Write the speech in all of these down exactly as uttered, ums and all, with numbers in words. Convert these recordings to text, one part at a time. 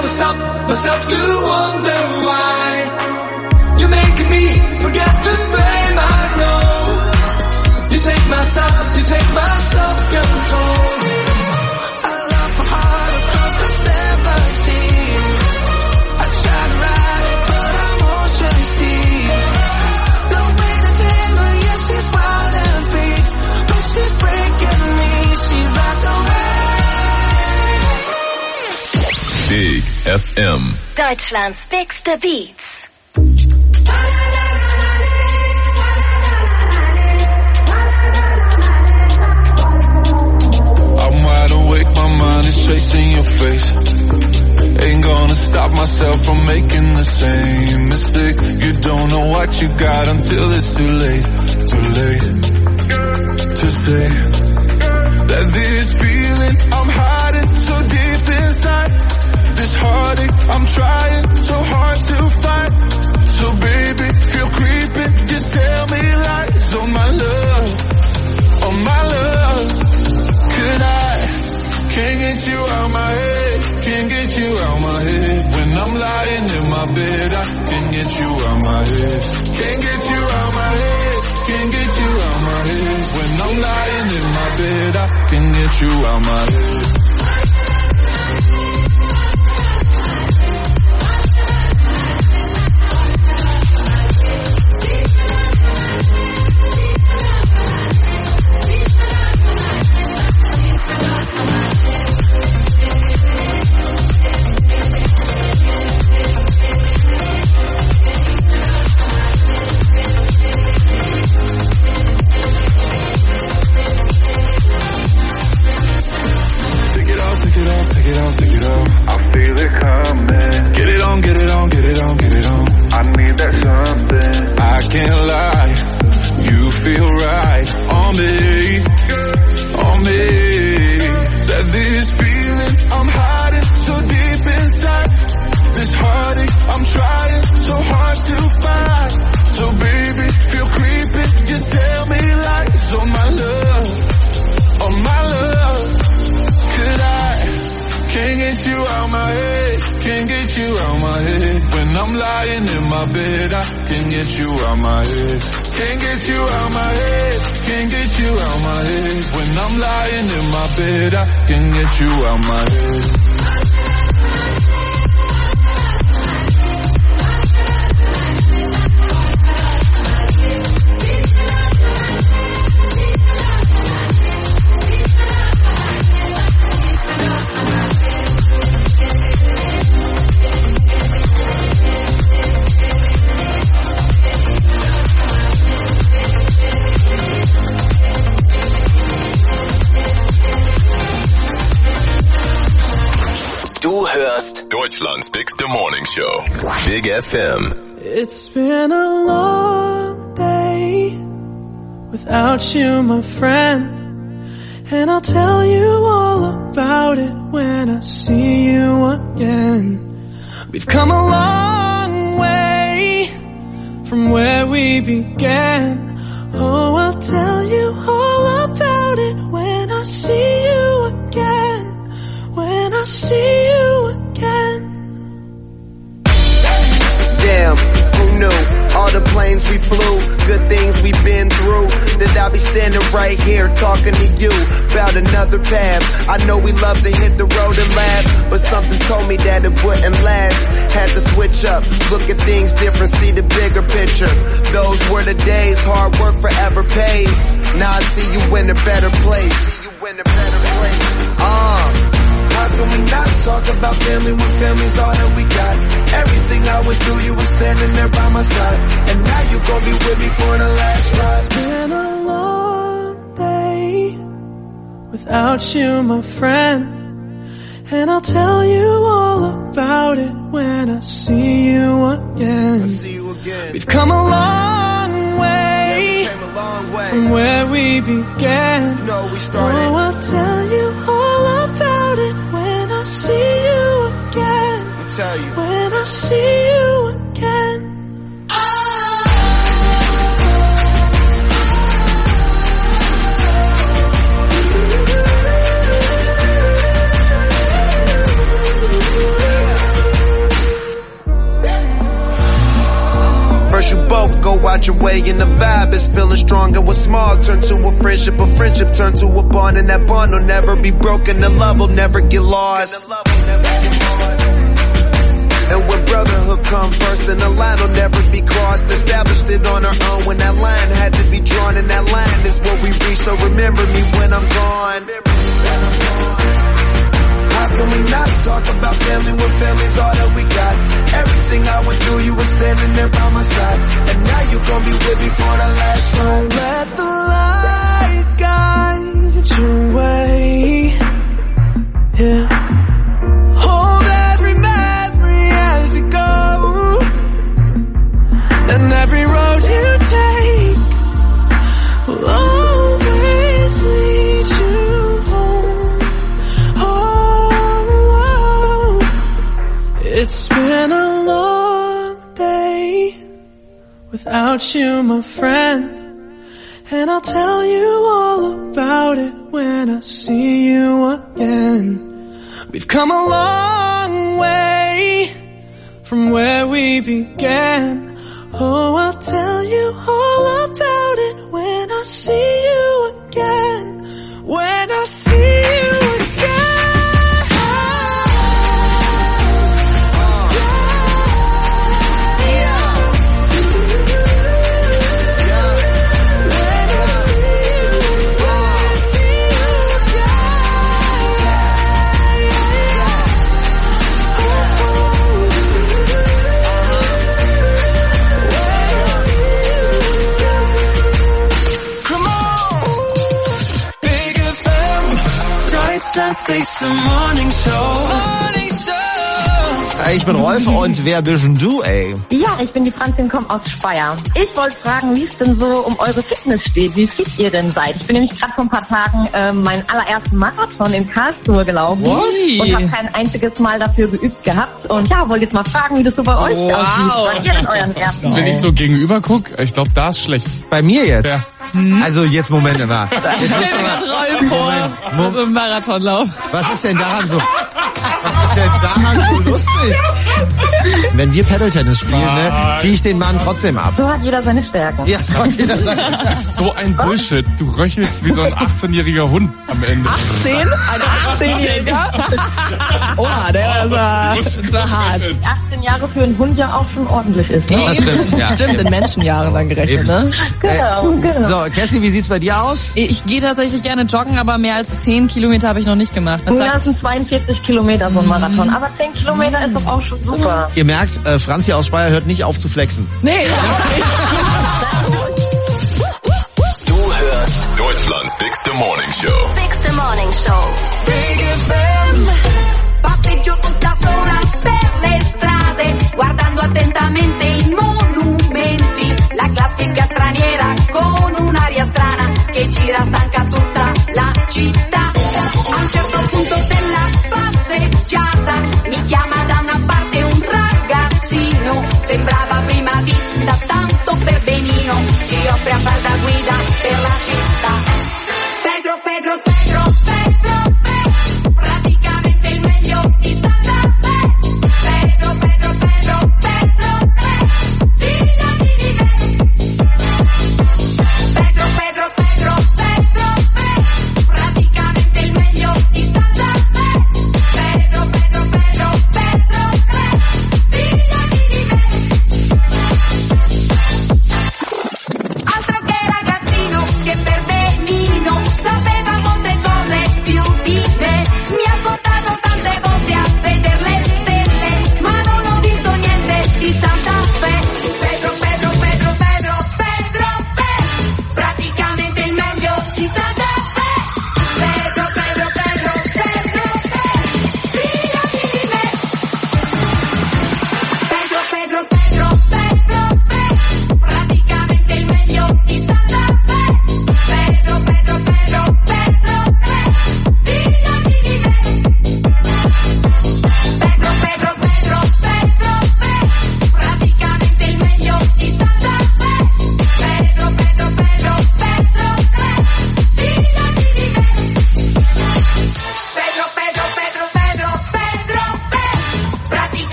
never stop myself to wonder why you're making me forget to blame. I know you take my side, you take my self-control. I love my heart across the seven seas. I try to ride it, but I won't just see. No way to tame her, yeah, she's wild and free. But she's breaking me, she's like a wave. Big F M. Deutschlands bigste Beats. Wide awake, my mind is chasing your face. Ain't gonna stop myself from making the same mistake. You don't know what you got until it's too late. Too late to say that this feeling I'm hiding so deep inside, this heartache I'm trying so hard to fight. So baby, feel creeping, just tell me lies. Oh my love, oh my love. Could I can't get you out my head, can't get you out my head. When I'm lying in my bed, I can't get you out my head. Can't get you out my head, can't get you out my head. When I'm lying in my bed, I can't get you out my head. Deutschland's bigste Morning Show. Big F M. It's been a long day without you, my friend. And I'll tell you all about it when I see you again. We've come a long way from where we began. Oh, I'll tell you all about it when I see you again. When I see you again. Damn, who knew? All the planes we flew, good things we've been through. That I'll be standing right here talking to you about another path. I know we love to hit the road and laugh, but something told me that it wouldn't last. Had to switch up, look at things different, see the bigger picture. Those were the days, hard work forever pays. Now I see you in a better place. See you in a better place. Uh. How can we not talk about family when family's all that we got? Everything I went through, you were standing there by my side. And now you gon' be with me for the last ride. It's been a long day without you, my friend. And I'll tell you all about it when I see you again. I see you again. We've come a long way, yeah, we came a long way from where we began. You know we started. Oh, I'll tell you all about it when I see you again. I'll tell you. When I see you again. go out your way and the vibe is feeling strong. And what's small turn to a friendship, a friendship turn to a bond, and that bond will never be broken, the love will never get lost. And when brotherhood come first, then the line will never be crossed. Established it on our own when that line had to be drawn, and that line is what we reach, so remember me when I'm gone. How can we not talk about family when family's all that we got? Everything I went through, you were standing there by my side, and now you gon' be with me for the last time. Let the light guide your way. Yeah. Hold every memory as you go, and every road you take will always lead you home. Oh, it's been a long day without you, my friend, and I'll tell you all about it when I see you again. We've come a long way from where we began. Oh, I'll tell you all about it when I see you again. When I see you again. Ich bin Rolf und wer bist denn du, ey? Ja, ich bin die Franzin, komme aus Speyer. Ich wollte fragen, wie es denn so um eure Fitness steht, wie fit ihr denn seid. Ich bin nämlich gerade vor ein paar Tagen äh, meinen allerersten Marathon in Karlsruhe gelaufen. What? Und habe kein einziges Mal dafür geübt gehabt. Und ja, wollte jetzt mal fragen, wie das so bei euch wow. aussieht. Wann ihr denn euren ersten? Wenn ich so gegenüber gucke, ich glaube, da ist schlecht. Bei mir jetzt? Ja. Hm? Also jetzt Moment mal. Jetzt Rolf vor, Moment, Moment. Marathonlauf. Was ist denn daran so? Was ist denn daran so lustig? Wenn wir Paddle-Tennis spielen, ne, ziehe ich den Mann trotzdem ab. So hat jeder seine Stärken. Ja, so hat jeder seine Stärken. Das ist so ein Bullshit. Du röchelst wie so ein achtzehnjähriger Hund am Ende. achtzehn? Ein achtzehnjähriger? Oha, der ist, äh, das war hart. achtzehn Jahre für einen Hund ja auch schon ordentlich ist. Ne? Das stimmt, ja. Stimmt, in Menschenjahren dann gerechnet, ne? Genau, genau. So, Cassie, wie sieht's bei dir aus? Ich gehe tatsächlich gerne joggen, aber mehr als zehn Kilometer habe ich noch nicht gemacht. Ja, das sind zweiundvierzig Kilometer so ein Marathon, aber zehn Kilometer ist doch auch schon super. Ihr merkt, äh, Franzi aus Speyer hört nicht auf zu flexen. Nee. Du hörst Deutschlands Big Morning Show. Big Morning Show. Big F M. Passeggio tutta sola per le strade, guardando attentamente i monumenti. La classica straniera con un'aria strana che gira stanca tutta la città. A un certo punto della passeggiata mi chiama da una parte un ragazzino, sembrava a prima vista tanto per benino, si offre a far da guida per la città. Pedro, Pedro, Pedro, Pedro, Pedro, praticamente il meglio di Santa Fe.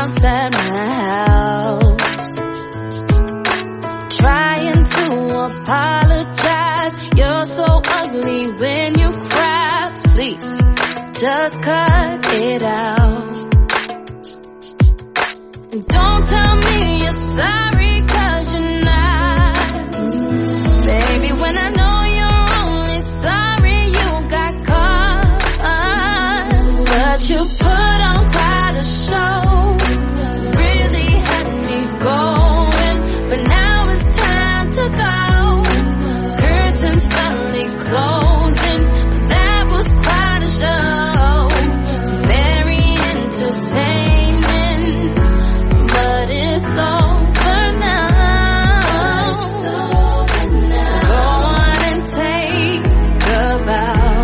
outside my house, trying to apologize. You're so ugly when you cry. Please, just cut it out. And don't tell me you're sorry, 'cause you're not. Baby, when I know you're only sorry you got caught. But you put on quite a show, really had me going. But now it's time to go. Curtains finally closing. That was quite a show, very entertaining. But it's over now. Go on and take a bow.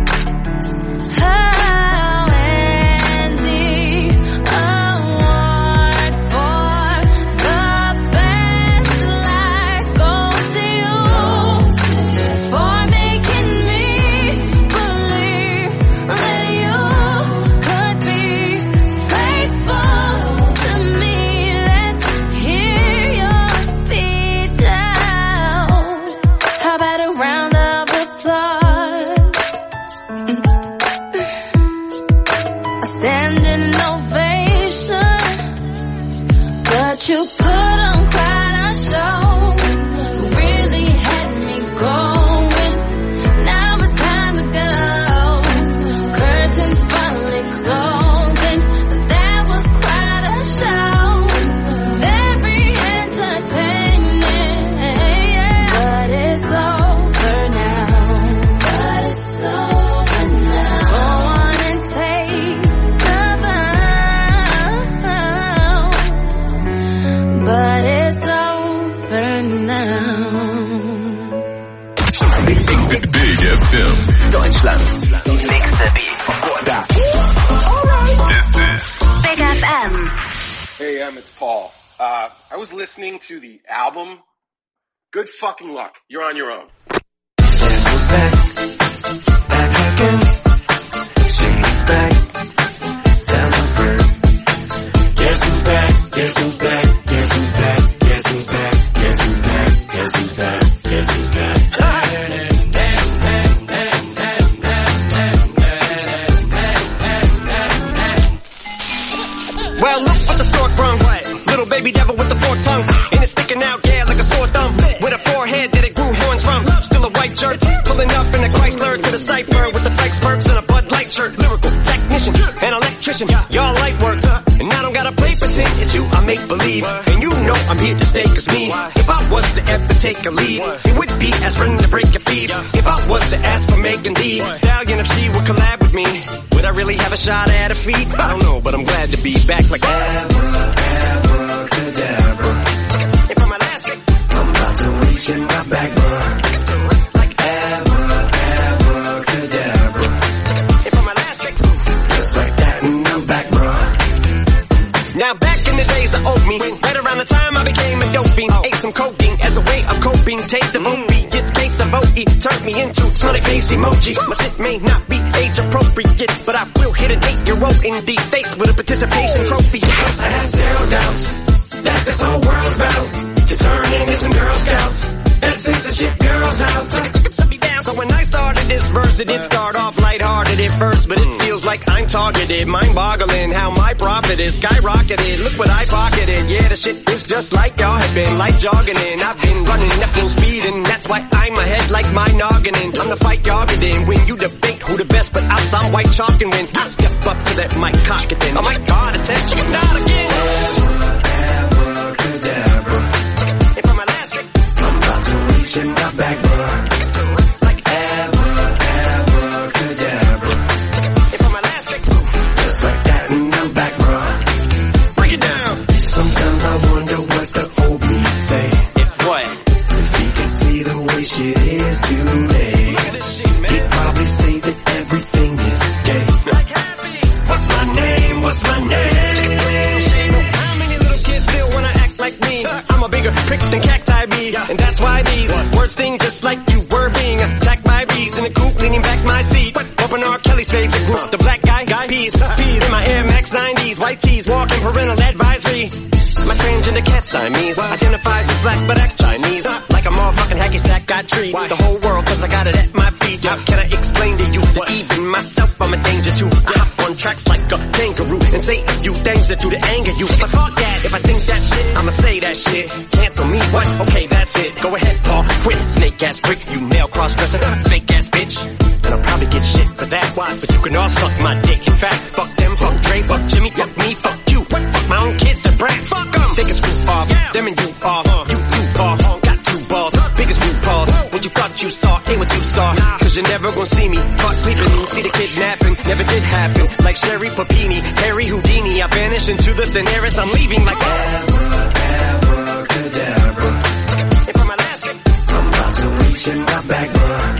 Oh, and the award for the best life goes to you, for making me believe that you could be faithful to me. Let's hear your speech out. How about a round of applause? A standing ovation. But you put on quite a show, really had me going. Now it's time to go. Curtains finally closing. That was quite a show, very entertaining. But it's over now. But it's over now. Go on and take the bow. But it's over now. Big, big, big, big F M. Deutschlands nächste Beats. This is Big F M. Hey, Em, it's Paul. Uh, I was listening to the album. Good fucking luck. You're on your own. Guess who's back? Back again. She's back. Tell her friend. Guess who's back? Guess who's back? Guess who's back? Guess who's back? Guess who's back? Guess who's back? Guess who's back? Well, look what the stork brung. Little baby devil with the forked tongue. And it's sticking out, yeah, like a sore thumb. With a forehead that it grew horns from. Still a white shirt, pulling up in a Chrysler to the cipher with the Fikes Perks and a Bud Light shirt. Lyrical technician, an electrician, y'all light work. And I don't gotta play pretend, it's you I make believe. And you know I'm here to stay, 'cause me, if I was to ever take a lead, it would be aspirin to break your feet. If I was to ask for Megan Thee Stallion, if she would collab with me, would I really have a shot at her feet? I don't know, but I'm glad to be back like abracadabra. And for my last trick, I'm about to reach in my back, bruh. Like abra, abracadabra. And for my last trick, just like that, and I'm back, bruh. Now back in the days of old me, right around the time I became a dope fiend, ate some codeine as a way of coping. Take the opiate, it's case of O E, turned me into smiley face emoji. My shit may not be age appropriate, but I will hit an eight-year-old in the face with a participation trophy. Yes, I have zero doubts that this whole world's about to turn into some Girl Scouts and censorship girls out. Set me down. So when I started this verse, it did start off lighthearted at first, but it feels like I'm targeted. Mind-boggling how my profit is skyrocketed. Look what I pocketed. Yeah, the shit is just like y'all have been, like jogging in. I've been running at full speed, and that's why I'm ahead like my noggin. I'm the fight y'all get in when you debate who the best, but I'm some white chalk, and when I step up to that mic, cock it then. Oh my God, attention, chicken out again. Abracadabra. And for my last trick, I'm about to reach in my back, bruh. Like abra, abracadabra. And for my last trick, just like that, and I'm back, bruh. Break it down. Sometimes I wonder what the old me say. If what? 'Cause he can see the way shit is today. He'd probably say that everything is gay. What's my name? What's my name? So how many little kids still wanna act like me? I'm a bigger prick than cacti bee, and that's why these words sting just like you were being attacked by bees in the coop, leaning back my seat. Open R. Kelly's favorite group, the black guy, guy peas, feed in my Air Max nineties. G's, white tees, walking parental advisory. My transgender cat Siamese identifies as black but acts Chinese. Like a motherfucking hacky sack, got treat the whole world cause I got it at my feet. How can I explain to you that even myself I'm a danger to? I hop on tracks like a kangaroo and say a few things that do to anger you. But fuck that, if I think that shit, I'ma say that shit. Cancel me, what? Okay, that's it. Go ahead, Paul, quit. Snake ass prick, you male cross-dresser, fake ass bitch. And I'll probably get shit for that. Why? But you can all suck my dick. In fact, fuck them, fuck Dre, fuck Jimmy, fuck me, fuck you. Fuck my own kids, they're brats. Fuck them. They can screw off. Yeah. Them and you off. Uh, you two Paul. Uh, got two balls. Uh, biggest blue balls. Uh, what you thought you saw ain't what you saw. Nah. Cause you're never gonna see me. Caught sleeping. See the kidnapping. Never did happen. Like Sherry Papini, Harry Houdini. I vanish into the thin air as I'm leaving like abracadabra. If I'm elastic, I'm about to reach in my bag, bruh.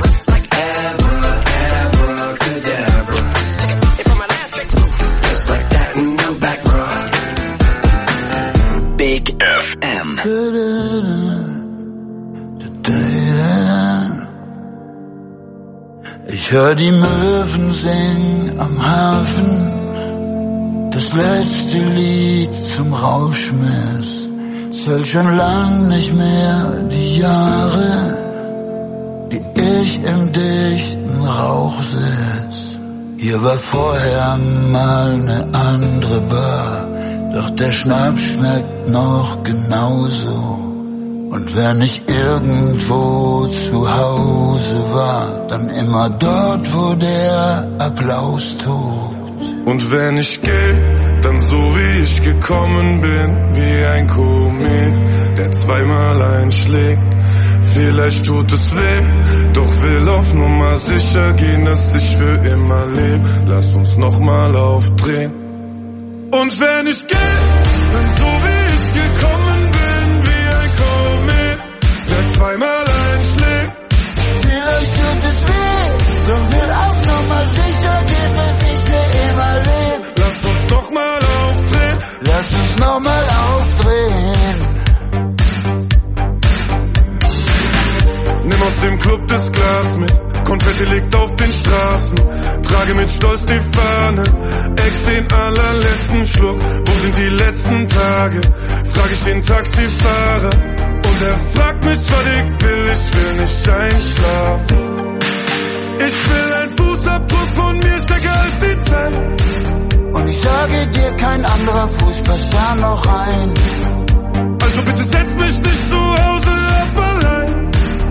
Big F M. Ich hör die Möwen singen am Hafen, das letzte Lied zum Rauschmiss. Zählt schon lang nicht mehr die Jahre, die ich im dichten Rauch sitz. Hier war vorher mal ne andere Bar, doch der Schnaps schmeckt noch genauso. Und wenn ich irgendwo zu Hause war, dann immer dort, wo der Applaus tobt. Und wenn ich geh, dann so wie ich gekommen bin, wie ein Komet, der zweimal einschlägt. Vielleicht tut es weh, doch will auf Nummer sicher gehen, dass ich für immer leb. Lass uns nochmal aufdrehen. Und wenn ich geh, dann so wie ich gekommen bin, wie ein Komet, der zweimal einschlägt. Vielleicht tut es weh, doch will auf Nummer sicher gehen, dass ich für immer leb. Lass uns nochmal aufdrehen. Lass uns nochmal aufdrehen. Nimm aus dem Club das Glas mit, Konfetti liegt auf den Straßen. Trage mit Stolz die Fahne, ex den allerletzten Schluck. Wo sind die letzten Tage? Frag ich den Taxifahrer. Und er fragt mich, was ich will, ich will nicht einschlafen. Ich will ein Fußabdruck von mir stärker als die Zeit. Und ich sage dir, kein anderer Fuß passt da noch rein. Also bitte setz mich nicht zu Hause ab allein.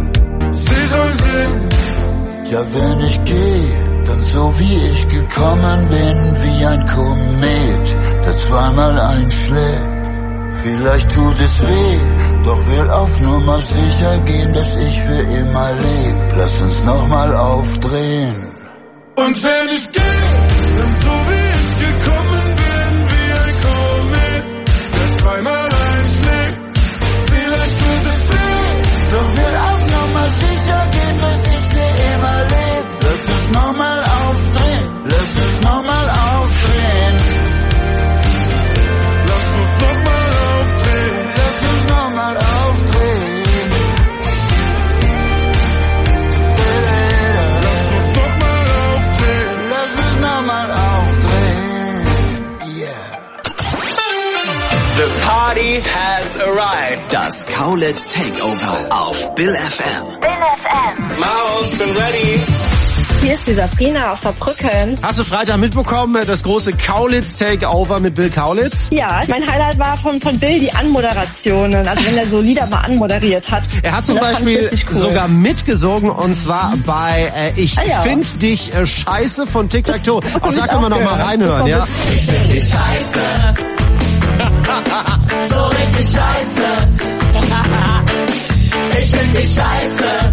Ja, wenn ich geh, dann so wie ich gekommen bin, wie ein Komet, der zweimal einschlägt. Vielleicht tut es weh, doch will auf Nummer sicher gehen, dass ich für immer leb. Lass uns nochmal aufdrehen. Und wenn ich geh, dann so wie ich gekommen bin, wie ein Komet, der zweimal einschlägt. Vielleicht tut es weh, doch will auf Nummer sicher gehen, dass ich für immer leb. Lass uns nochmal aufdrehen. Lass uns nochmal aufdrehen. Lass uns nochmal aufdrehen. Lass uns nochmal aufdrehen. Lass uns nochmal aufdrehen. Lass uns nochmal aufdrehen. Yeah. The party has arrived. Das Kaulitz Takeover auf Bill F M. Bill F M. Maus, bin ready. Hier ist die Sabrina aus Saarbrücken. Hast du Freitag mitbekommen, das große Kaulitz-Takeover mit Bill Kaulitz? Ja, mein Highlight war von, von Bill die Anmoderationen, also wenn er so Lieder mal anmoderiert hat. Er hat zum das Beispiel cool. sogar mitgesungen, und zwar bei äh, Ich ah, ja. find dich äh, scheiße von Tic Tac Toe. Auch da können wir noch mal reinhören, ja? Ich find dich scheiße. So richtig scheiße. Ich find dich scheiße.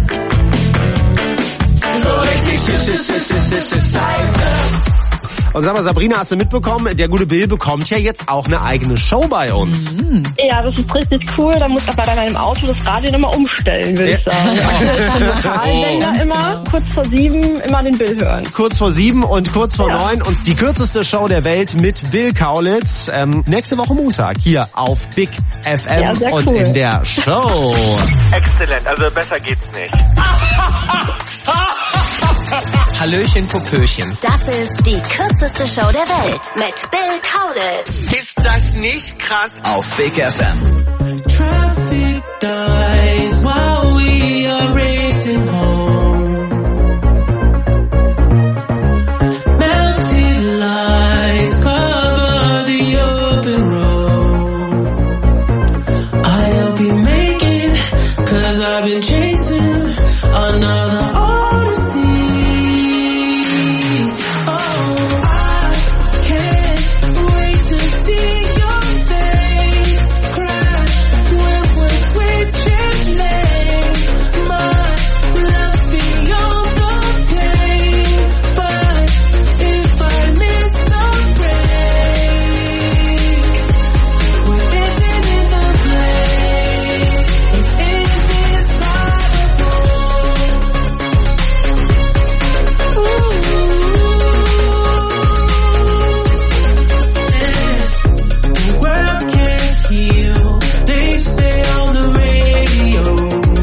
So richtig scheiße. Und sag mal, Sabrina, hast du mitbekommen, der gute Bill bekommt ja jetzt auch eine eigene Show bei uns. Mhm. Ja, das ist richtig cool. Da muss ich bei meinem Auto das Radio immer umstellen, würde ich sagen. Also Lokaldänger Oh. immer, Genau. kurz vor sieben, immer den Bill hören. Kurz vor sieben und kurz vor Ja. neun und die kürzeste Show der Welt mit Bill Kaulitz. Ähm, nächste Woche Montag hier auf Big F M Ja, sehr und cool. in der Show. Exzellent, also besser geht's nicht. Hallöchen, Popöchen. Das ist die kürzeste Show der Welt mit Bill Kaulitz. Ist das nicht krass? Auf Big F M. Traffic dies while we are racing home. Melted lights cover the open road. I'll be making, cause I've been chasing another odyssey. Oh, I can't wait to see your face crash when we're switching lanes. My love's beyond the pain, but if I miss the break, we're dancing in the place. It's indescribable. The world can't heal, they say on the radio.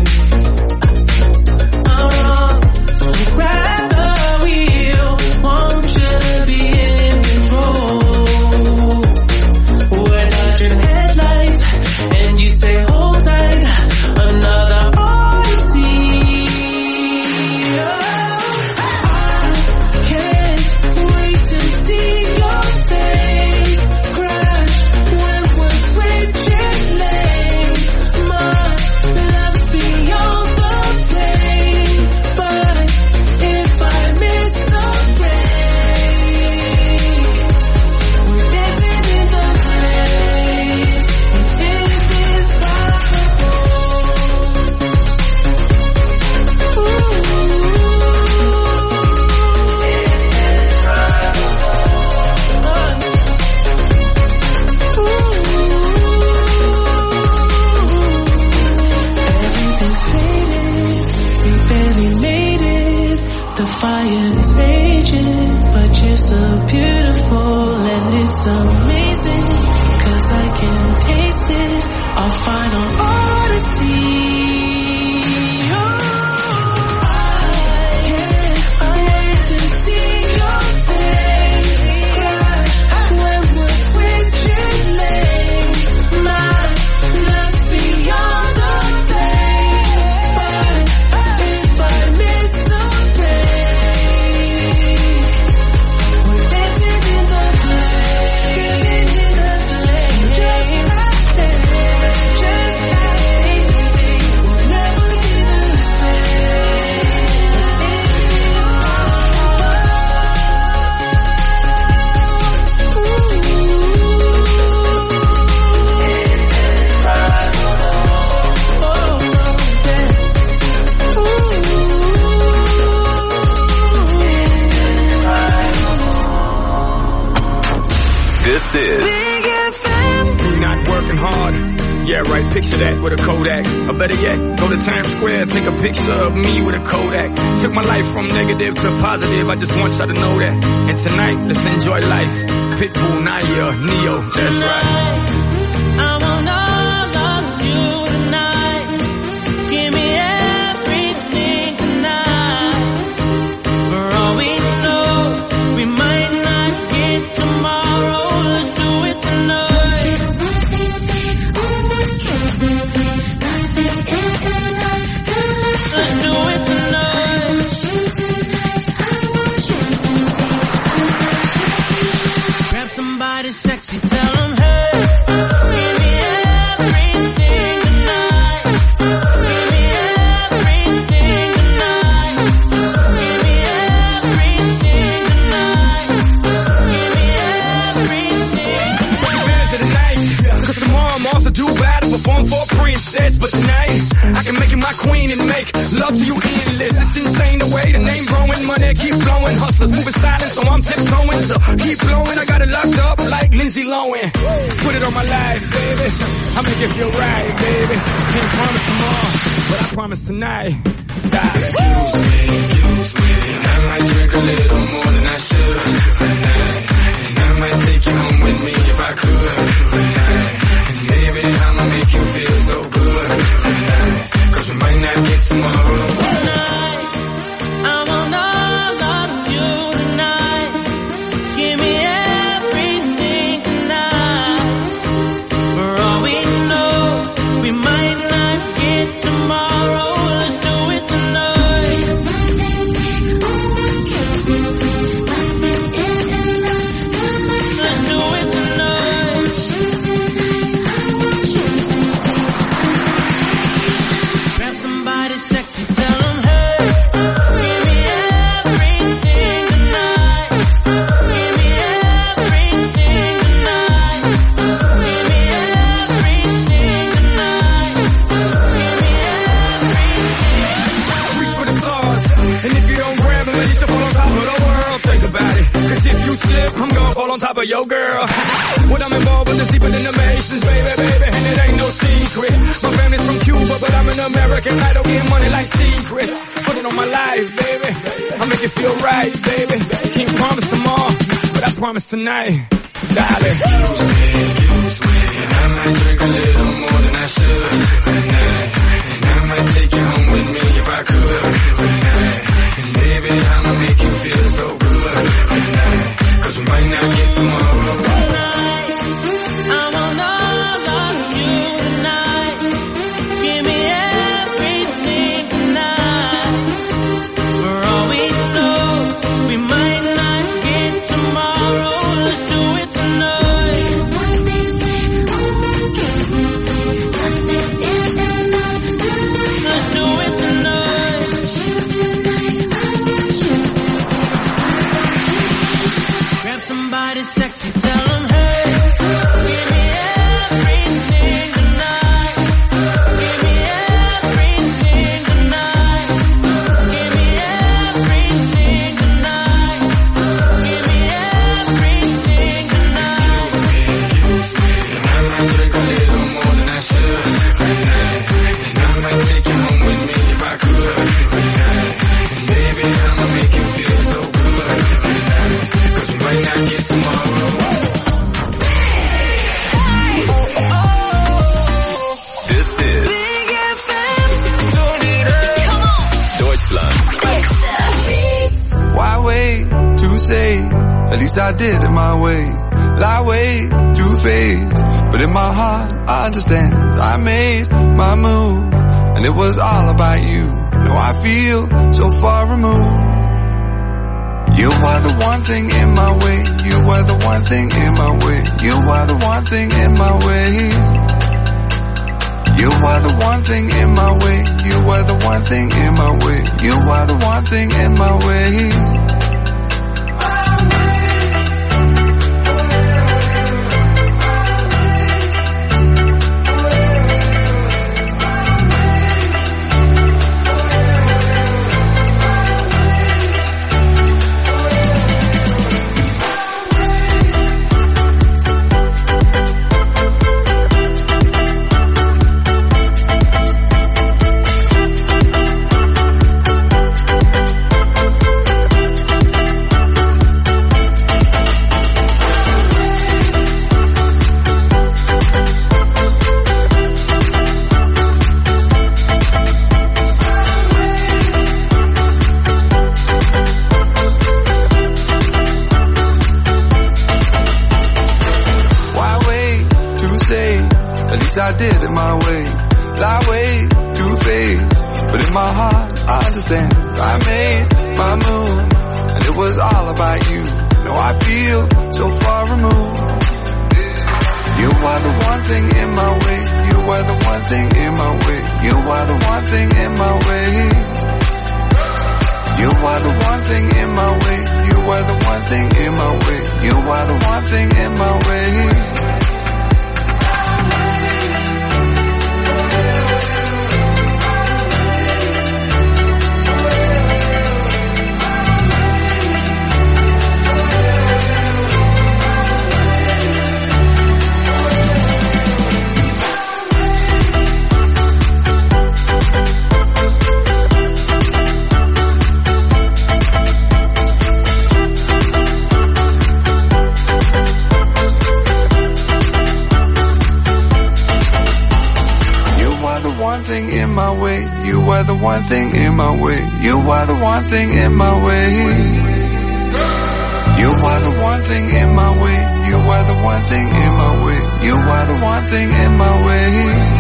Uh, so grab the wheel, want you to be in control. We're dodging headlights, and you say hold tight, another odyssey. I can't wait to see your face crash when we're switching lanes. My love's beyond the pain, but if I miss the break, we're dancing in the place. It's indescribable. Everything's faded, we barely made it. The fire is raging, but you're so beautiful and it's amazing. Cause I can taste it, our final odyssey. Oh, I can't wait to see your face crash when we're switching lanes. My love's beyond the pain, but if I miss the break, we're dancing in the place, dancing in the place, just like that, just like we'll never be the same. This is Big F M. Me not working hard. Yeah, right, picture that with a Kodak. Or better yet, go to Times Square, take a picture of me with a Kodak. Took my life from negative to positive, I just want y'all to know that. And tonight, let's enjoy life. Pitbull, Naya, Neo, that's right. I want all of you tonight. Give me everything tonight. For all we know, we might not get tomorrow. Let's do it tonight. Let's do it tonight. Grab somebody sexy, tell them hey. Give me everything tonight. Give me everything tonight. Give me everything tonight. Give me everything. Take advantage of the night, cause tomorrow I'm off to Dubai to perform for a princess. But tonight, I can make you my queen and make love to you endless. It's insane the way the name growing, money keep flowing. Hustlers moving silent, so I'm tiptoeing. So keep blowing, I got it locked up like Lindsay Lohan. Put it on my life, baby. I'll make it feel right, baby. Can't promise tomorrow, but I promise tonight. Die. Excuse me, excuse me, and I might drink a little more than I should tonight. And I might take you home with me if I could tonight. And baby, I'ma make you feel so good tonight. Cause we might not get tomorrow. Tonight, I want all of on top of your girl. When I'm involved with this deeper than the Masons, baby, baby, and it ain't no secret. My family's from Cuba, but I'm an American idol, getting money like secrets. Put it on my life, baby. I make it feel right, baby. Can't promise tomorrow, but I promise tonight, darling. Excuse me, excuse me, and I might drink a little more than I should tonight. And I might take you home with me if I could tonight. And baby, I'ma make you feel so good tonight. Cause we might not get tomorrow. Tonight, I want all of you tonight. Give me everything tonight. For all we know, we might not get tomorrow. Let's do it tonight. Let's do it tonight. Grab somebody sexy, tell them, hey, give me everything tonight. Give me everything tonight. Give me everything tonight. Give me everything tonight. Excuse me, and I might drink a little more than I should tonight. And I might take you home with me if I could tonight. And baby, I'ma make you feel so good tonight. Cause we might not get tomorrow. This is Deutschland. Why wait to say? At least I did it my way. Lie way too faced, but in my heart I understand. I made my move, and it was all about you. Now I feel so far removed. You are the one thing in my way. You are the one thing in my way. You are the one thing in my way. You are the one thing in my way. You are the one thing in my way. You are the one thing in my way. I did it my way. Lie way too faced, but in my heart I understand. I made my move, and it was all about you. Now I feel so far removed. You are the one thing in my way. You are the one thing in my way. You are the one thing in my way. You are the one thing in my way. You are the one thing in my way. You are the one thing in my way. One thing in my way, you are the one thing in my way, you are the one thing in my way. You are the one thing in my way, you are the one thing in my way, you are the one thing in my way.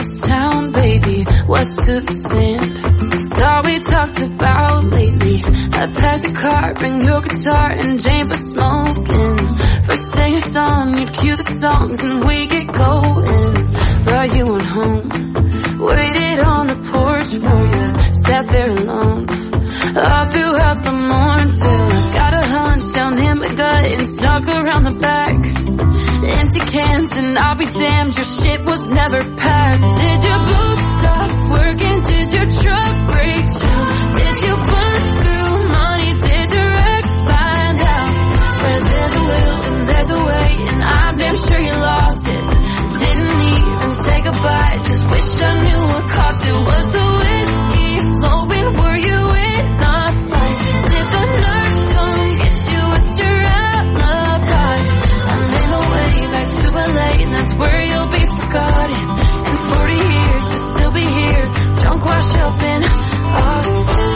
this town, baby, west to the sand. It's all we talked about lately. I packed a car, bring your guitar and Jane for smoking. First thing at dawn, you'd cue the songs and we get going. Brought you on home, waited on the porch for you, sat there alone all throughout the morning till I got a hunch down in my gut and snuck around the back. Empty cans and I'll be damned, your shit was never packed. Did your boots stop working? Did your truck break down? Did you burn through money? Did your ex find out? Where there's a will and there's a way, and I'm damn sure you lost it. Didn't even say goodbye, just wish I knew what cost it. Was the whiskey flowing? Were you in a fight? Did the nurse come get you? What's your alibi? I made my way back to L A, and that's where you'll be forgotten. In forty years you'll still be here, drunk washed up in Austin.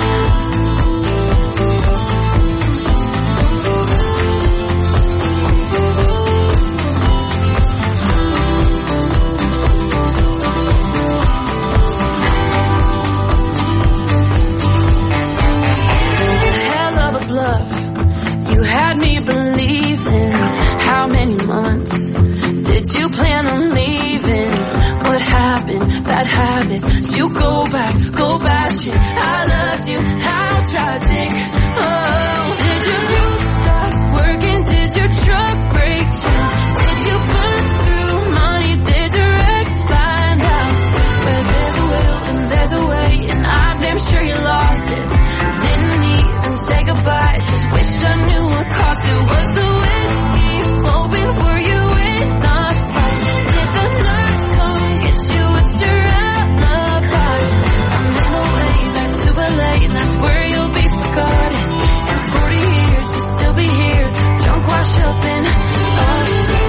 You had me believing. How many months did you plan on leaving? What happened? Bad habits. You go back, go bashing. I loved you, how tragic. Oh, did your boots stop working? Did your truck break down? Did you burn through money? Did your ex find out? Where there's a will and there's a way, and I'm damn sure you lost it. Didn't even say goodbye, just wish I knew what cost it. Was the whiskey flowing? Were you in a fight? Did the nurse come get you? What's your alibi? I made my way back to L A, and that's where you'll be forgotten. In forty years you'll still be here, drunk washed up in Austin.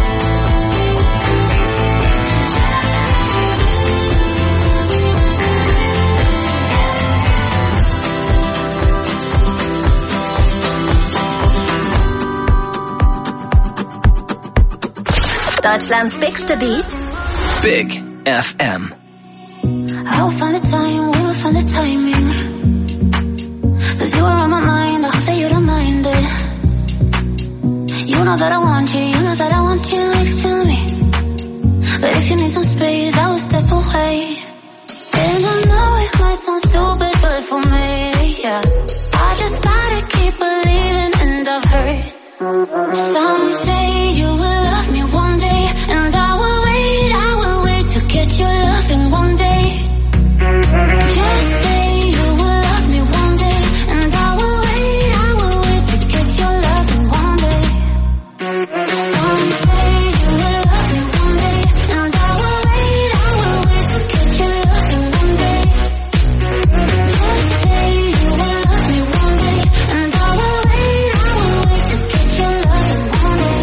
Deutschlands bigste Beats. Big F M. I will find the time, we will find the timing. Cause you are on my mind, I hope that you don't mind it. You know that I want you, you know that I want you next to me. But if you need some space, I will step away. And I know it might sound stupid, but for me, yeah, I just gotta keep believing, and I've heard some say you will love me one day, and I will wait, I will wait to get your loving one day. Just say you will love me one day, and I will wait, I will wait to get your loving one day. Some say you will love me one day, and I will wait, I will wait to get your loving one day. Just say you will love me one day, and I will wait, I will wait to get your loving one day.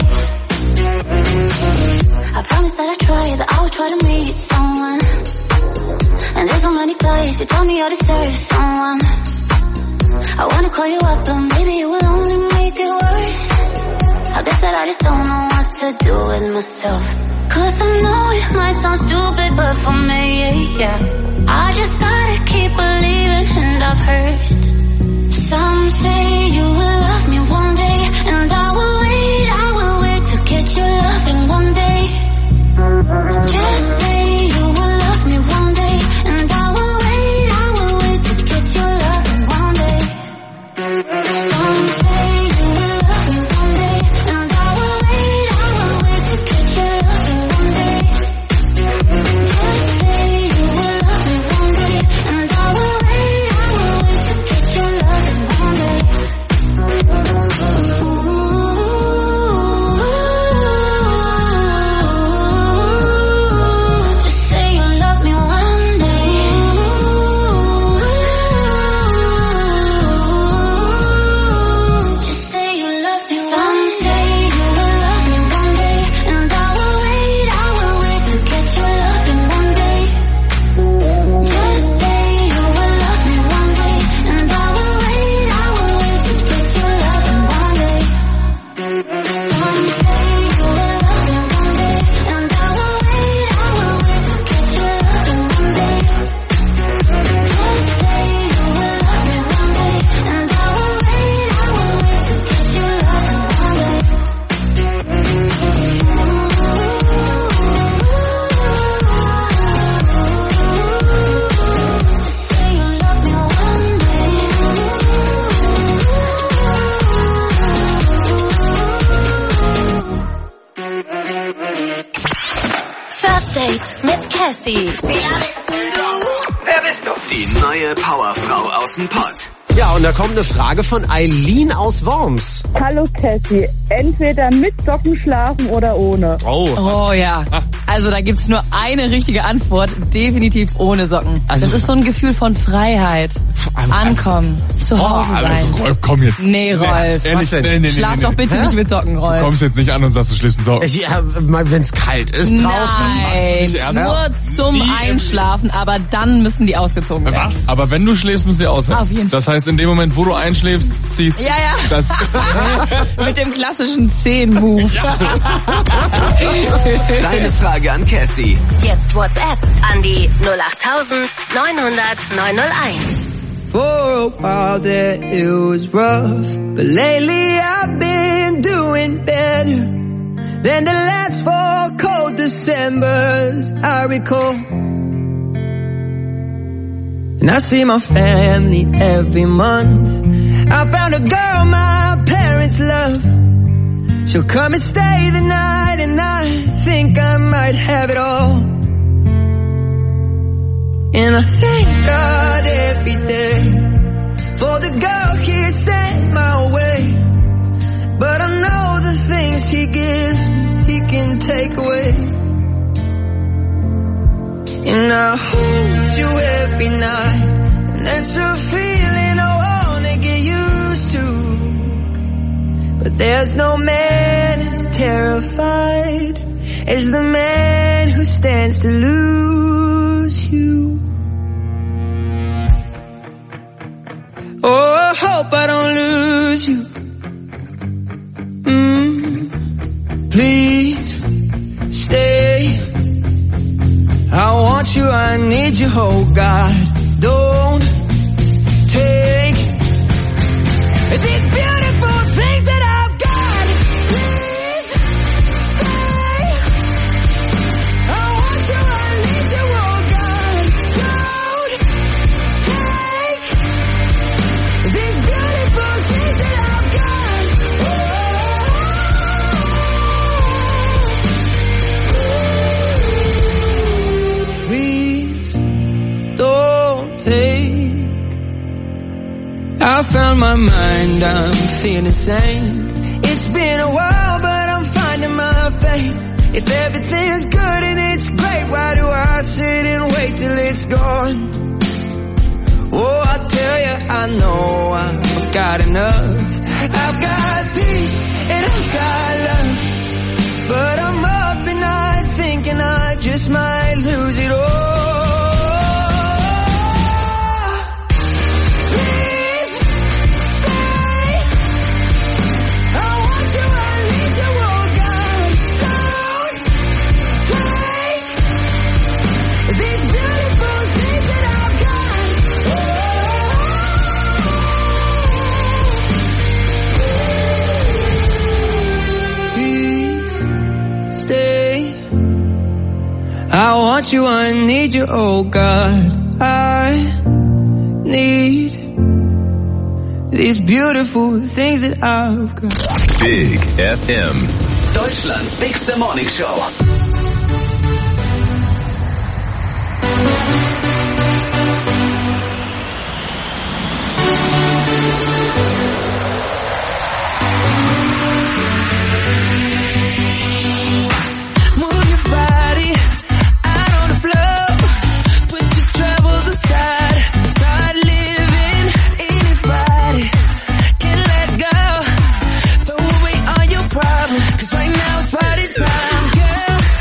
I promise that I try, that I will try to meet someone. And there's so many guys who tell me I deserve someone. I wanna call you up, but maybe it will only make it worse. I guess that I just don't know what to do with myself. Cause I know it might sound stupid, but for me, yeah, I just gotta keep believing, and I've heard some say you will love me one day, and I will wait, I will wait to get your loving one day. Just say you will love me one day, and I will wait, I will wait to get your loving one day. Some say you will love me one day, and I will wait, I will wait to get your loving one day. Just say you will love me one day, and I will wait, I will wait to get Cassie. Wer bist du? Die neue Powerfrau aus dem Pott. Ja, und da kommt eine Frage von Eileen aus Worms. Hallo Cassie, entweder mit Socken schlafen oder ohne. Oh, oh ja. Also da gibt's nur eine richtige Antwort, definitiv ohne Socken. Also, das ist so ein Gefühl von Freiheit. Ankommen, zu Hause sein. Also, Rolf, komm jetzt. Nee, Rolf. Nee, ehrlich, nee, nee, nee, Schlaf nee, doch bitte nee. nicht mit Socken, Rolf. Du kommst jetzt nicht an und sagst, du schläfst in Socken. Ja, wenn es kalt ist draußen. Nein, nur zum Nie Einschlafen, aber dann müssen die ausgezogen werden. Was? Aber wenn du schläfst, müssen sie aushalten. Auf jeden Fall. Das heißt, in dem Moment, wo du einschläfst, ziehst Ja, ja. das. Mit dem klassischen Zehen-Move. Ja. Deine Frage an Cassie. Jetzt WhatsApp an die null acht neun null null neun null eins. For a while there it was rough, but lately I've been doing better than the last four cold Decembers I recall. And I see my family every month. I found a girl my parents love. She'll come and stay the night, and I think I might have it all. And I thank God every day for the girl He sent my way. But I know the things He gives He can take away. And I hold you every night, and that's a feeling I wanna get used to. But there's no man as terrified as the man who stands to lose you. Oh, I hope I don't lose you. Mm, please stay. I want you, I need you, oh God. Don't take these beautiful things that I've got. Please stay. I want you, I need you, oh God. Don't take these beautiful things that I've got. Oh. Please don't take. I found my mind, I'm feeling sane. It's been a while, but I'm finding my faith. If everything's good and it's great, why do I sit and wait till it's gone? Oh, I tell you, I know I've got enough. I've got peace and I've got love. But I'm up at night thinking I just might lose it all. I want you, I need you, oh God. I need these beautiful things that I've got. Big F M. Deutschlands bigste Morning Show. Cause right now it's party time, girl.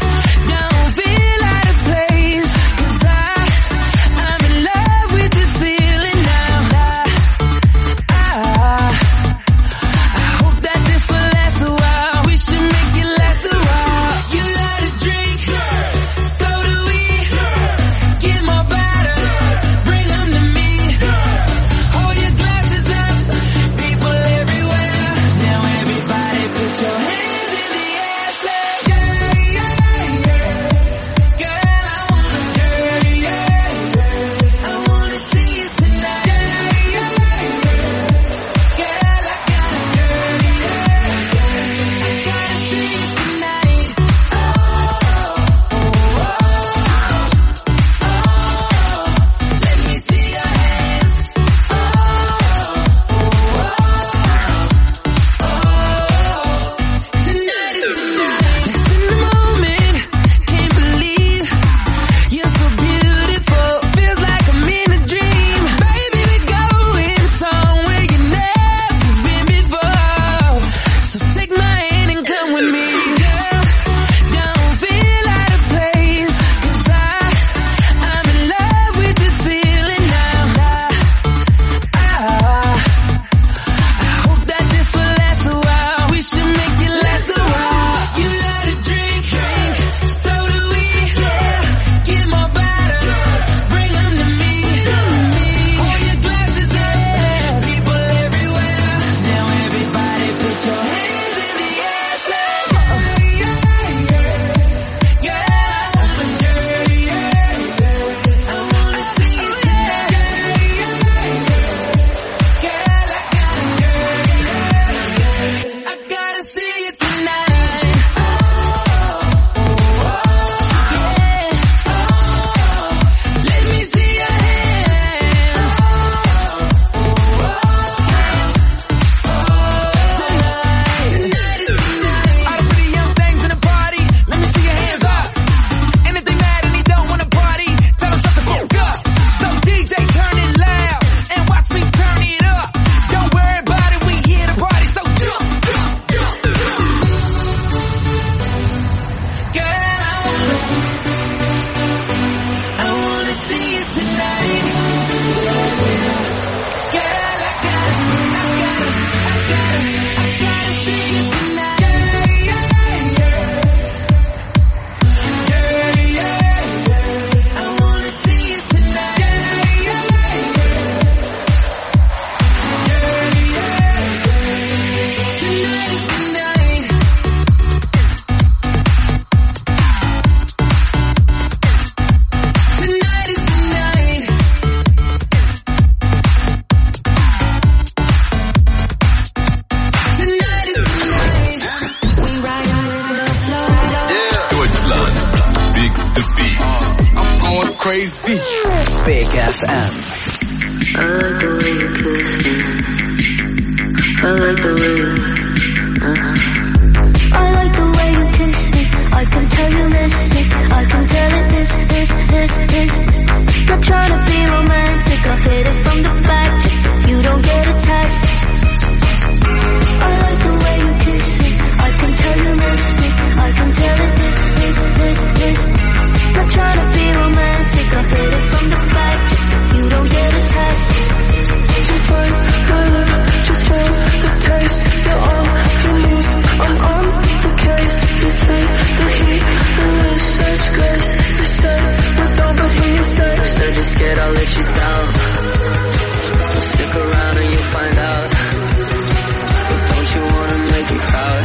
going crazy. Big F M. I like the way you kiss me. I like the way you, uh-huh. I like the way you kiss me. I can tell you miss it. I can tell it is, is, is, is. Not trying to be romantic. I hit it from the back just so you don't get attached. I like the way you kiss me. I can tell you miss it. I can tell it is, is, is, is. Not trying to be romantic. I hit it from the back just so you don't get attached. You bite my lip, just feel the taste. You're on your knees, I'm on the case. You take the heat and with such grace. You say you don't, but here you stay. Said you're scared I'll let you down. Stick around and you'll find out. But don't you wanna make me proud?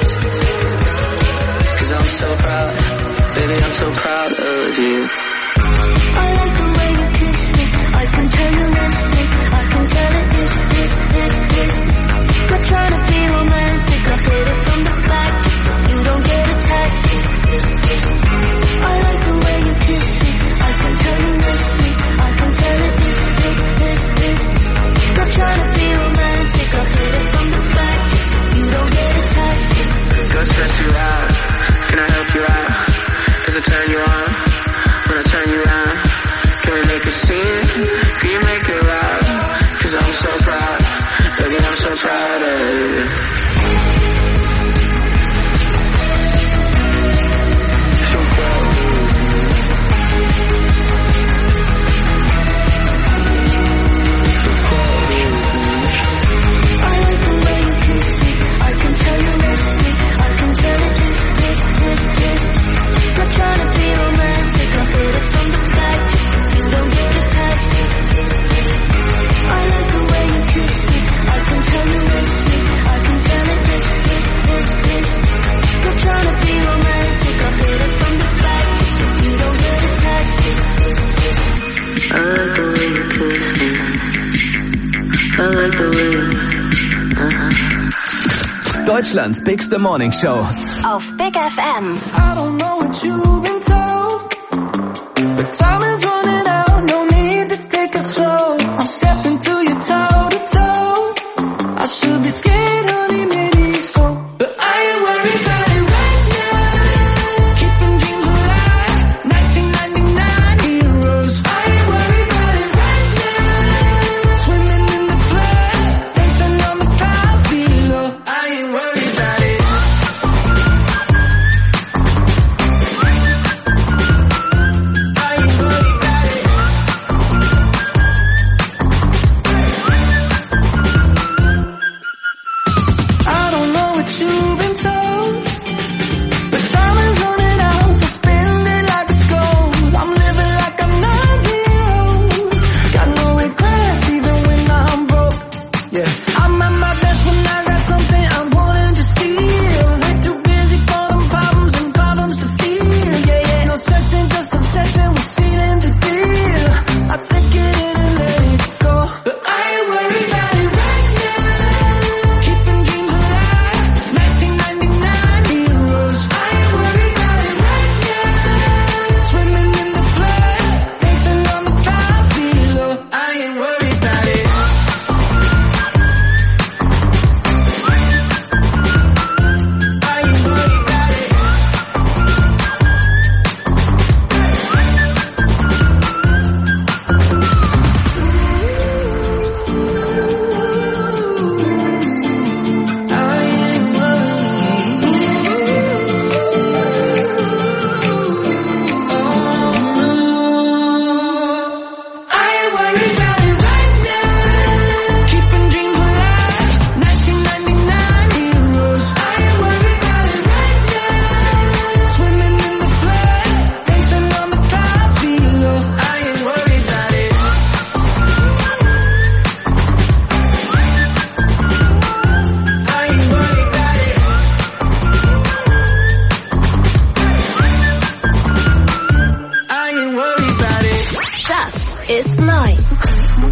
Cause I'm so proud. Baby, I'm so proud of you. I like the way you kiss me. I can tell you miss it. I can tell it is, is, is, is. Not trying to be romantic. I hit it from the back just so you don't get attached. I like the way you kiss me. I can tell you miss me. I can tell it is, is, is, is. Not trying to be romantic. I hit it from the back just so you don't get attached. Go stress you out. Can I help you out? Cause I turn you on. When I turn you on, can we make a scene? Can you make it loud? Cause I'm so proud. Baby, I'm so proud of you. Deutschlands bigste Morning Show. Auf Big F M. I don't know what you've been told, but time is running out, no need to take it slow. I'm stepping to you toe to toe. I should be scared, honey, maybe so, but I ain't worried about it right now. Keeping dreams alive, nineteen ninety-nine heroes. I ain't worried about it right now. Swimming in the floods, dancing on the cloud below. I ain't worried about it. I ain't worried about it.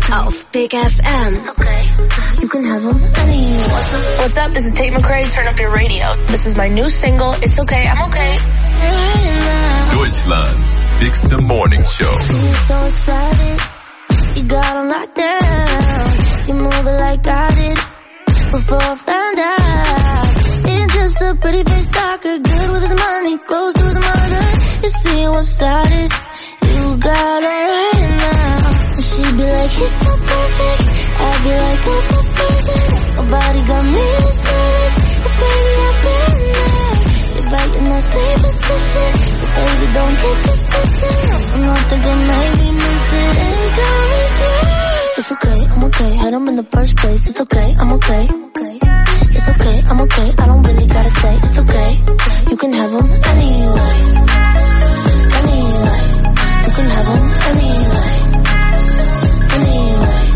auf Big F M. It's okay. You can have them anyway. What's up? What's up? This is Tate McRae. Turn up your radio. This is my new single. It's okay. I'm okay. Deutschland's Bigste Morning Show. You're so excited. You got on lockdown. You move it like I did before I found out. Ain't just a pretty face talker, good with his money, close to his mother. You see what started. You got her right now. And she'd be like, he's so perfect. I'd be like, oh, perfect. Nobody got me this nervous. But baby, I've been there. You're biting that sleepless cushion. So baby, don't get this twisted. I'm not thinking maybe miss it. Ain't got me serious. It's okay, I'm okay. Had him in the first place. It's okay, I'm okay. It's okay, I'm okay. I don't really gotta say. It's okay. You can have him anyway. Anyway. You can have him anyway. Anyway.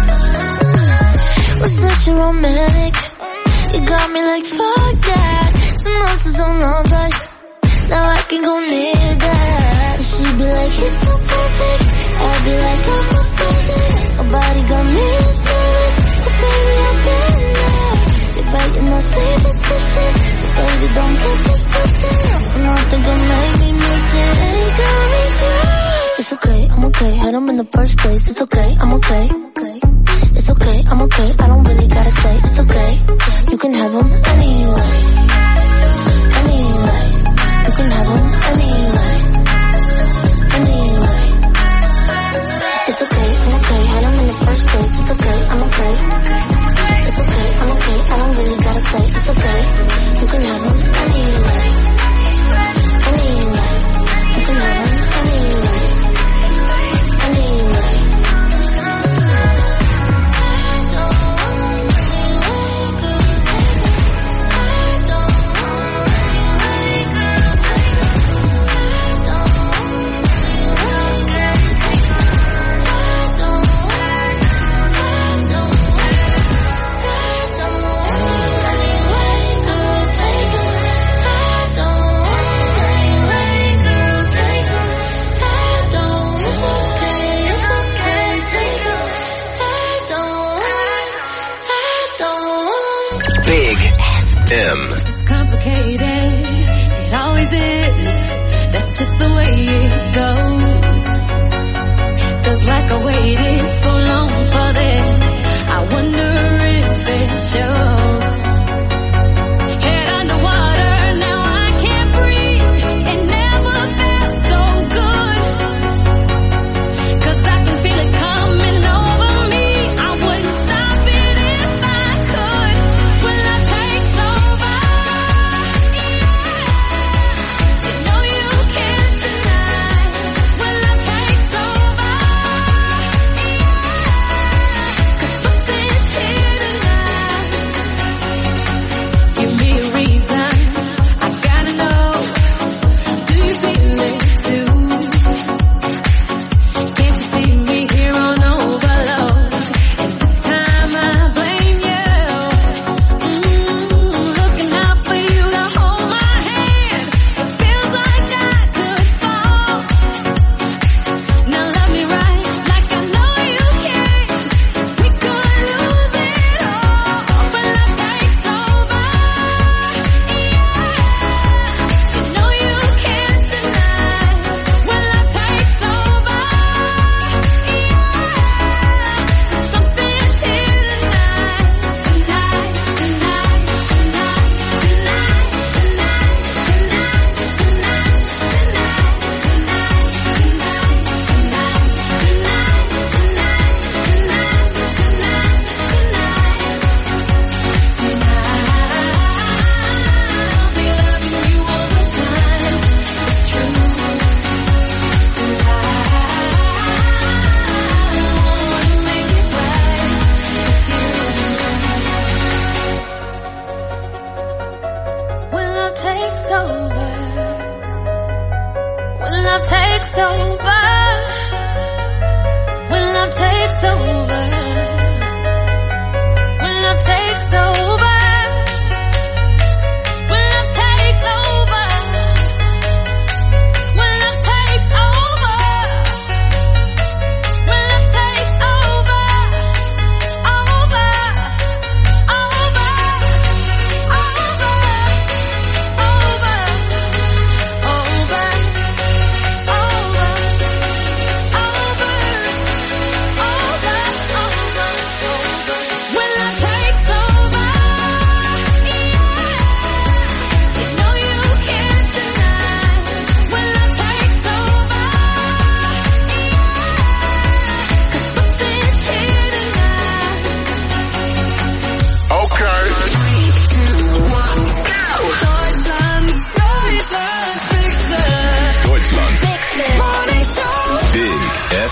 Was such a romantic. You got me like fuck that. Some monsters on our backs. Now I can go near that. She'd be like, he's so perfect. I'd be like, I'm a person. Nobody got me this nervous. But baby, I've been there. You're biting that sleepless cushion. So baby, don't get this twisted. I'm not thinking maybe miss it. Ain't got me serious. It's okay, I'm okay. Had him in the first place. It's okay, I'm okay. It's okay, I'm okay. I don't really gotta say. It's okay. You can have him anyway. Anyway. You can have him anyway. Anyway. It's okay, I'm okay. Had him in the first place. It's okay, I'm okay. It's okay, I'm okay. I don't really gotta say. It's okay. You can have him anyway. Anyway. You can have him anyway. Anyway. I don't want anyway, girl, take it.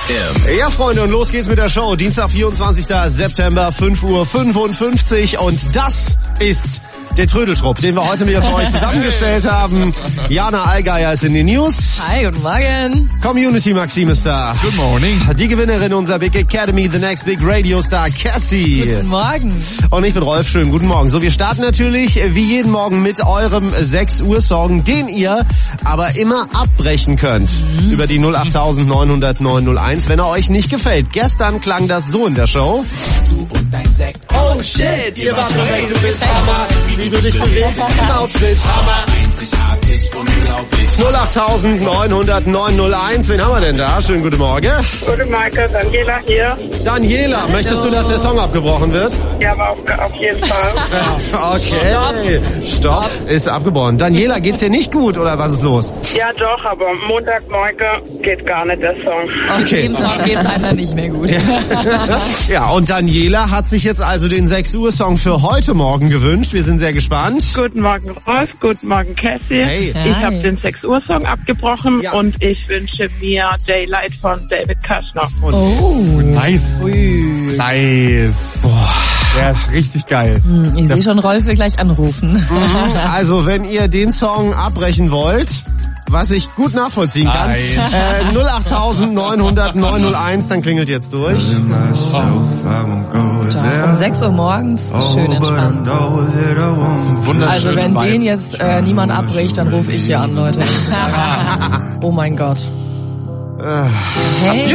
M. Ja, Freunde, und los geht's mit der Show. Dienstag, vierundzwanzigster September, fünf Uhr fünfundfünfzig. Und das ist der Trödeltrupp, den wir heute wieder für euch zusammengestellt haben. Jana Allgeier ist in den News. Hi, guten Morgen. Community Maxim ist da. Good morning. Die Gewinnerin unserer Big Academy, The Next Big Radio Star, Cassie. Guten Morgen. Und ich bin Rolf, schönen guten Morgen. So, wir starten natürlich wie jeden Morgen mit eurem sechs Uhr Song, den ihr aber immer abbrechen könnt. Mhm. Über die null acht neun null null neun null eins, wenn er euch nicht gefällt. Gestern klang das so in der Show. Du und dein Sekt. Oh shit, ihr wart perfekt, du bist Hammer. Wie du dich bewegst im Outfit. Hammer, einzigartig, unglaublich. null acht neun null null neun null eins, wen haben wir denn da? Schönen guten Morgen. Guten Morgen, Daniela hier. Daniela, möchtest du, dass der Song abgebrochen wird? Ja, aber auf, auf jeden Fall. Okay, Stopp. Stopp, ist abgebrochen. Daniela, geht's dir nicht gut oder was ist los? Ja doch, aber Montagmorgen geht gar nicht der Song. Okay. Dem Song geht's einfach nicht mehr gut. Ja, und Daniela hat sich jetzt also den sechs Uhr Song für heute Morgen gewünscht. Wir sind sehr gespannt. Guten Morgen Rolf, guten Morgen Cassie. Hey. Ich habe den sechs Uhr Song abgebrochen Ja. und ich wünsche mir Daylight von David Kushner. Oh. Nice. Ui. Nice. Boah. Der ist richtig geil. Hm, ich sehe schon, Rolf will gleich anrufen. Also, wenn ihr den Song abbrechen wollt, was ich gut nachvollziehen kann, äh, null acht neun null null neun null eins, dann klingelt jetzt durch. Um sechs Uhr morgens, schön entspannt. Also wenn den jetzt äh, niemand abbricht, dann rufe ich hier an, Leute. Oh mein Gott. Hey.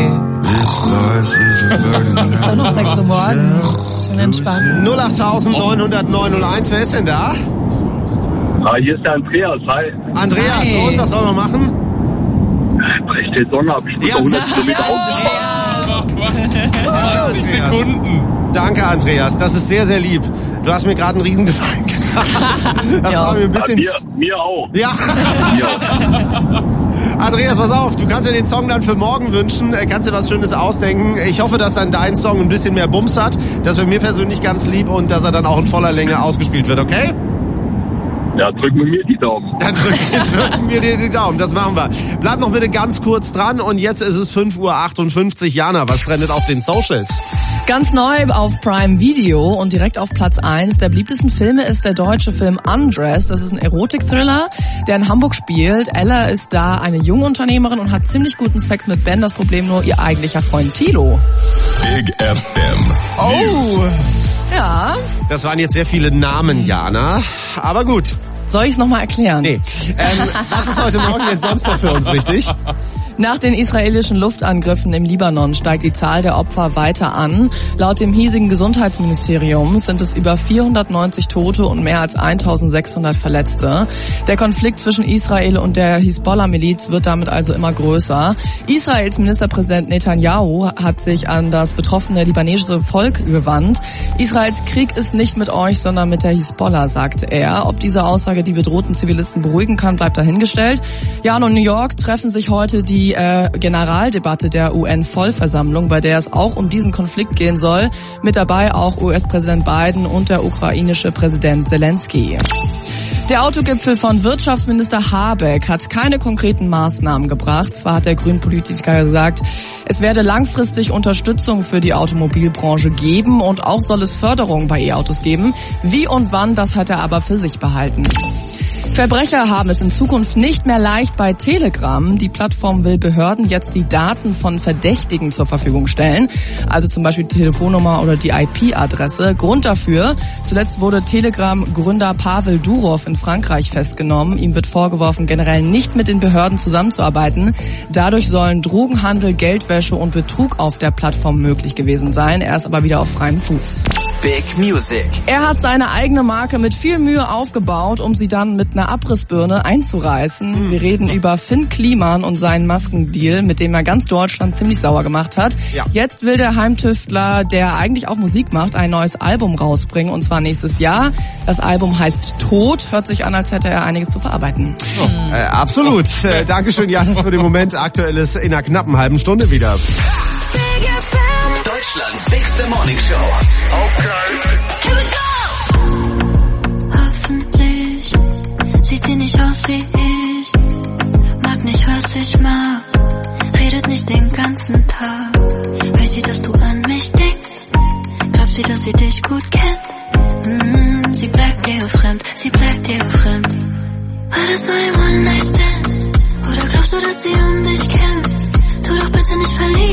Ist doch noch sechs Uhr morgens. Schön entspannt. null acht neun null null neun null eins, wer ist denn da? Ah, hier ist der Andreas, hi. Andreas, Hi. und was sollen wir machen? Brech den Song ab, ich muss Ja. ja. hundert Kilometer Auto fahren. zwanzig Sekunden. Danke, Andreas, das ist sehr, sehr lieb. Du hast mir gerade einen Riesengefallen getan. Das Ja. war mir ein bisschen... Ja, mir, mir auch. Ja. Mir auch. Andreas, pass auf, du kannst dir den Song dann für morgen wünschen, äh, kannst dir was Schönes ausdenken. Ich hoffe, dass dann dein Song ein bisschen mehr Bums hat. Das wäre mir persönlich ganz lieb und dass er dann auch in voller Länge ausgespielt wird, okay? Ja, drücken wir mir die Daumen. Dann drücken, drücken wir dir die Daumen, das machen wir. Bleib noch bitte ganz kurz dran und jetzt ist es fünf Uhr achtundfünfzig. Jana, was trendet auf den Socials? Ganz neu auf Prime Video und direkt auf Platz eins der beliebtesten Filme ist der deutsche Film Undressed. Das ist ein Erotik-Thriller, der in Hamburg spielt. Ella ist da eine junge Unternehmerin und hat ziemlich guten Sex mit Ben. Das Problem nur ihr eigentlicher Freund Thilo. Big F M. Oh, ja. Das waren jetzt sehr viele Namen, Jana, aber gut. Soll ich es nochmal erklären? Nee. Ähm, was ist heute Morgen denn sonst noch für uns wichtig? Nach den israelischen Luftangriffen im Libanon steigt die Zahl der Opfer weiter an. Laut dem hiesigen Gesundheitsministerium sind es über vierhundertneunzig Tote und mehr als eintausendsechshundert Verletzte. Der Konflikt zwischen Israel und der Hisbollah-Miliz wird damit also immer größer. Israels Ministerpräsident Netanyahu hat sich an das betroffene libanesische Volk gewandt. Israels Krieg ist nicht mit euch, sondern mit der Hisbollah, sagte er. Ob diese Aussage die bedrohten Zivilisten beruhigen kann, bleibt dahingestellt. Ja, und in New York treffen sich heute die äh, Generaldebatte der U N-Vollversammlung, bei der es auch um diesen Konflikt gehen soll. Mit dabei auch U S-Präsident Biden und der ukrainische Präsident Zelensky. Der Autogipfel von Wirtschaftsminister Habeck hat keine konkreten Maßnahmen gebracht. Zwar hat der Grünen-Politiker gesagt, es werde langfristig Unterstützung für die Automobilbranche geben und auch soll es Förderung bei E-Autos geben. Wie und wann, das hat er aber für sich behalten. Verbrecher haben es in Zukunft nicht mehr leicht bei Telegram. Die Plattform will Behörden jetzt die Daten von Verdächtigen zur Verfügung stellen. Also zum Beispiel die Telefonnummer oder die I P-Adresse. Grund dafür: Zuletzt wurde Telegram-Gründer Pavel Durov in Frankreich festgenommen. Ihm wird vorgeworfen, generell nicht mit den Behörden zusammenzuarbeiten. Dadurch sollen Drogenhandel, Geldwäsche und Betrug auf der Plattform möglich gewesen sein. Er ist aber wieder auf freiem Fuß. Big Music. Er hat seine eigene Marke mit viel Mühe aufgebaut, um sie dann mit einer Abrissbirne einzureißen. Wir reden über Finn Kliman und seinen Maskendeal, mit dem er ganz Deutschland ziemlich sauer gemacht hat. Ja. Jetzt will der Heimtüftler, der eigentlich auch Musik macht, ein neues Album rausbringen, und zwar nächstes Jahr. Das Album heißt Tod, hört sich an, als hätte er einiges zu verarbeiten. Oh, äh, absolut. Äh, Dankeschön, Jana, für den Moment. Aktuelles in einer knappen halben Stunde wieder. Deutschlands bigste Morning Show. Hoffentlich sieht sie nicht aus wie ich. Mag nicht, was ich mag. redet nicht den ganzen Tag. Weiß sie, dass du an mich denkst? Glaubt sie, dass sie dich gut kennt? Mm, sie bleibt dir fremd, sie bleibt dir fremd. War das so ein One-Night-Stand? Oder glaubst du, dass sie um dich kämpft? Tu doch bitte nicht verlieren.